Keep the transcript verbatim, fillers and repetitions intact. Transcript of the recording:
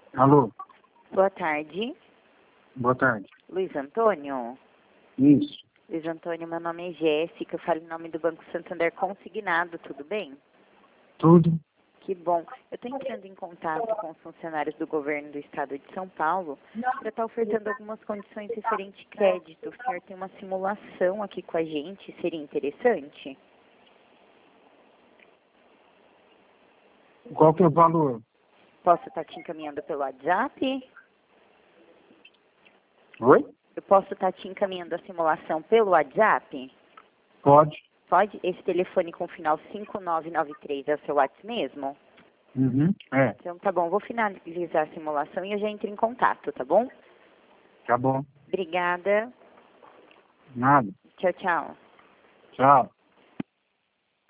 Alô, Boa tarde. boa tarde. Luiz Antônio? Isso, Luiz Antônio, meu nome é Jéssica, eu falo em nome do Banco Santander Consignado, tudo bem? tudo. Que bom. Eu estou entrando em contato com os funcionários do governo do estado de São Paulo para estar ofertando algumas condições referente a crédito. O senhor tem uma simulação aqui com a gente, seria interessante? Qual que é o valor? Posso estar te encaminhando pelo WhatsApp? Oi? Eu posso estar te encaminhando a simulação pelo WhatsApp? Pode. Pode? Esse telefone com final cinco nove nove três é o seu WhatsApp mesmo? Uhum, é, Então tá bom, vou finalizar a simulação e eu já entro em contato, tá bom? tá bom. Obrigada. Nada. Tchau, tchau. Tchau.